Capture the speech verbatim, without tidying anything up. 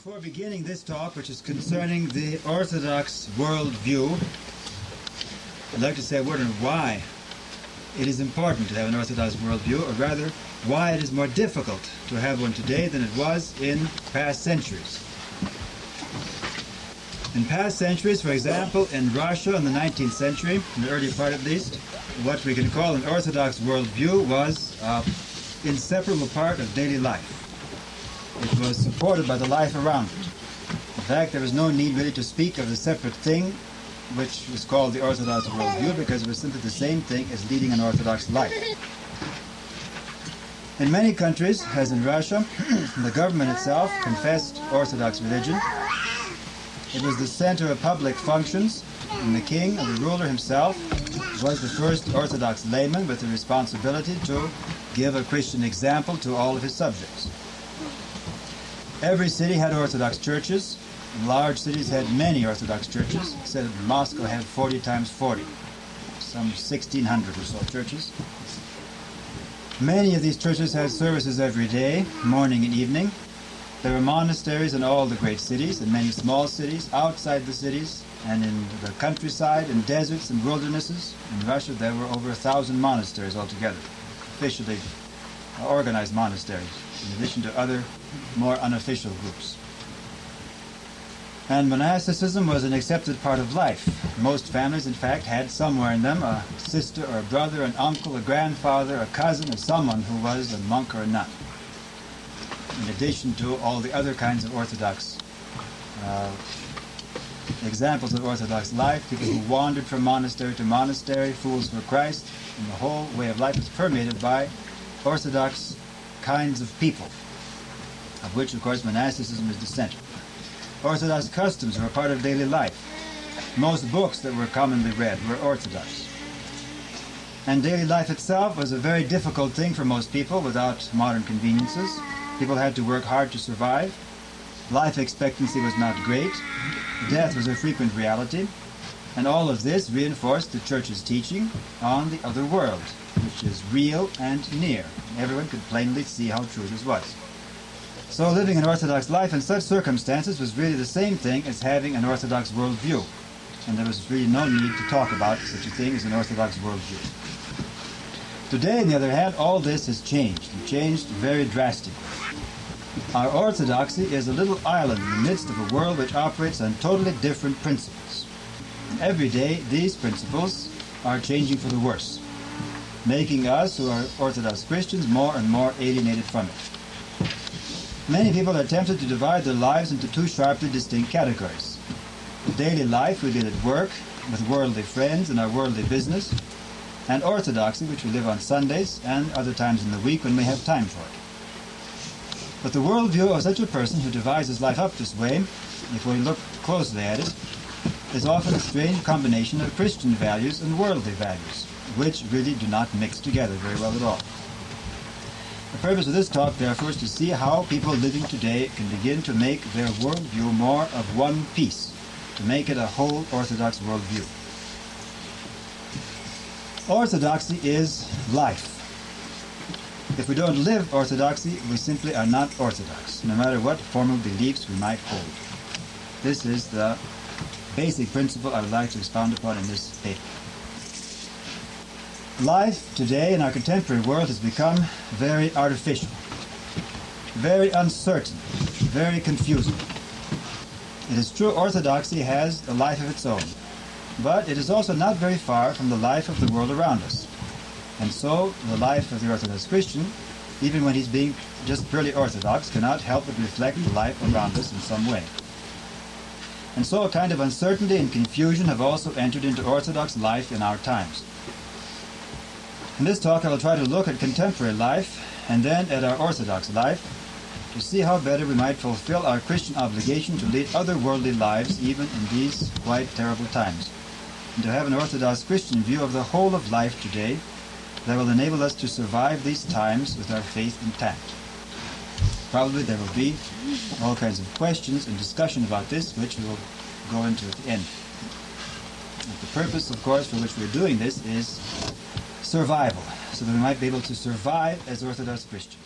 Before beginning this talk, which is concerning the Orthodox worldview, I'd like to say a word on why it is important to have an Orthodox worldview, or rather, why it is more difficult to have one today than it was in past centuries. In past centuries, for example, in Russia in the nineteenth century, in the early part at least, what we can call an Orthodox worldview was an inseparable part of daily life. It was supported by the life around it. In fact, there was no need really to speak of the separate thing which was called the Orthodox worldview, because it was simply the same thing as leading an Orthodox life. In many countries, as in Russia, the government itself confessed Orthodox religion. It was the center of public functions, and the king, or the ruler himself, was the first Orthodox layman with the responsibility to give a Christian example to all of his subjects. Every city had Orthodox churches. Large cities had many Orthodox churches. It said that Moscow had forty times forty, some sixteen hundred or so churches. Many of these churches had services every day, morning and evening. There were monasteries in all the great cities, and many small cities, outside the cities, and in the countryside, in deserts and wildernesses. In Russia, there were over a thousand monasteries altogether, officially organized monasteries, in addition to other more unofficial groups. And monasticism was an accepted part of life. Most families, in fact, had somewhere in them a sister or a brother, an uncle, a grandfather, a cousin, or someone who was a monk or a nun, in addition to all the other kinds of Orthodox uh, examples of Orthodox life, people who wandered from monastery to monastery, fools for Christ, and the whole way of life was permeated by Orthodox kinds of people, of which, of course, monasticism is the center. Orthodox customs were a part of daily life. Most books that were commonly read were Orthodox. And daily life itself was a very difficult thing for most people without modern conveniences. People had to work hard to survive. Life expectancy was not great. Death was a frequent reality. And all of this reinforced the Church's teaching on the other world, which is real and near. Everyone could plainly see how true this was. So living an Orthodox life in such circumstances was really the same thing as having an Orthodox worldview. And there was really no need to talk about such a thing as an Orthodox worldview. Today, on the other hand, all this has changed, and changed very drastically. Our orthodoxy is a little island in the midst of a world which operates on totally different principles. And every day, these principles are changing for the worse, making us, who are Orthodox Christians, more and more alienated from it. Many people are tempted to divide their lives into two sharply distinct categories. The daily life we lead at work, with worldly friends and our worldly business, and orthodoxy, which we live on Sundays and other times in the week when we have time for it. But the worldview of such a person who divides his life up this way, if we look closely at it, is often a strange combination of Christian values and worldly values, which really do not mix together very well at all. The purpose of this talk, therefore, is to see how people living today can begin to make their worldview more of one piece, to make it a whole Orthodox worldview. Orthodoxy is life. If we don't live Orthodoxy, we simply are not Orthodox, no matter what formal beliefs we might hold. This is the basic principle I would like to expound upon in this paper. Life today in our contemporary world has become very artificial, very uncertain, very confusing. It is true Orthodoxy has a life of its own, but it is also not very far from the life of the world around us. And so the life of the Orthodox Christian, even when he's being just purely Orthodox, cannot help but reflect the life around us in some way. And so a kind of uncertainty and confusion have also entered into Orthodox life in our times. In this talk, I will try to look at contemporary life and then at our Orthodox life to see how better we might fulfill our Christian obligation to lead other worldly lives even in these quite terrible times, and to have an Orthodox Christian view of the whole of life today that will enable us to survive these times with our faith intact. Probably there will be all kinds of questions and discussion about this, which we will go into at the end. And the purpose, of course, for which we're doing this is survival, so that we might be able to survive as Orthodox Christians.